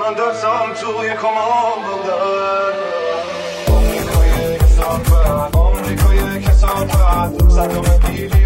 من دستم توی کمان بودن. آمریکای کسافت، آمریکای کسافت، صدام پیری